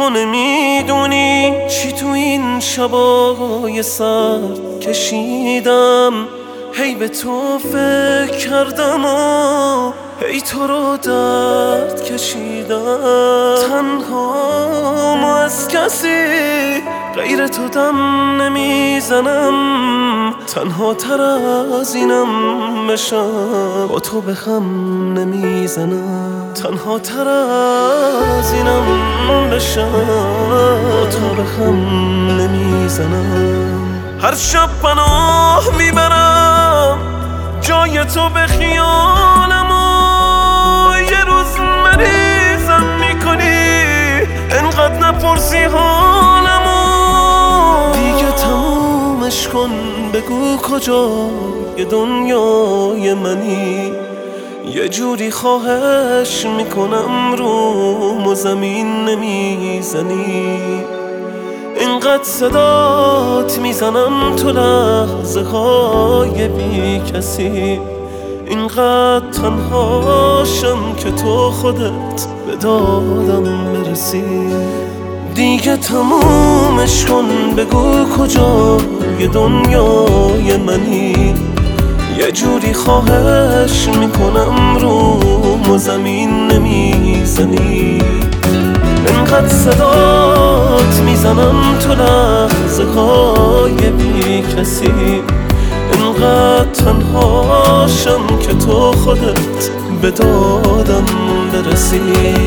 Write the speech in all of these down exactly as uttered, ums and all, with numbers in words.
تو نمیدونی چی تو این شبای سرد کشیدم. هی به تو فکر کردم و هی تو رو درد کشیدم. تنها از کسی غیر تو دم نمیزنم. تنها تر از اینم بشم با تو به هم نمیزنم. تنها تر از اینم بشم با تو به هم نمیزنم. هر شب پناه میبرم جای تو به خیالم و یه روز مریضم میکنی انقدر نپرسی حالم و دیگه تمومش کن. بگو کجای دنیای منی، یه جوری خواهش میکنم روم و زمین نمیزنی. اینقدر صدات میزنم تو لحظه های بی کسی. اینقدر تنهاشم که تو خودت به دادم برسی. دیگه تمومش کن. بگو کجای دنیای منی، یه جوری خواهش میکنم روم و زمین نمیزنی. اینقدر صدات میزنم تو لحظه های بی کسی. اینقدر تنهاشم که تو خودت به دادم برسی.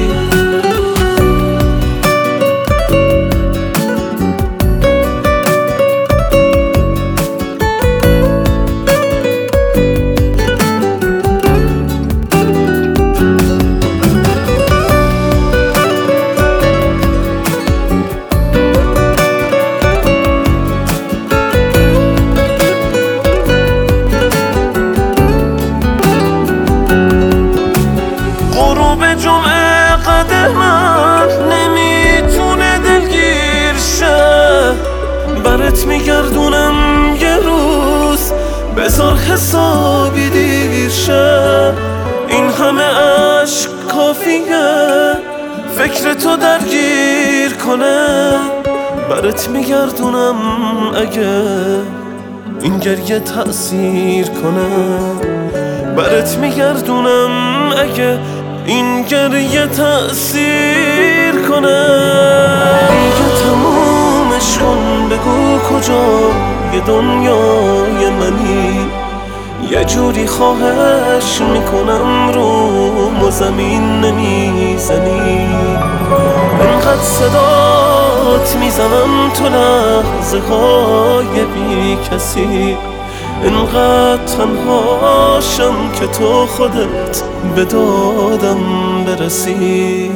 جمعه قدمم نمیتونه دلگیر شه. برات میگردونم یه روز بذار حسابی دیر شه. این همه عشق کافیه فکر تو درگیر کنه. برات میگردونم اگه این گریه تأثیر کنه. برات میگردونم اگه این گریه تأثیر کنه. دیگه تمومش کن. بگو کجای دنیای منی، یه جوری خواهش میکنم روم و زمین نمیزنی. اینقدر صدات میزنم تو لحظه های بی کسی. اینقدر تنهاشم که تو خودت به دادم برسی.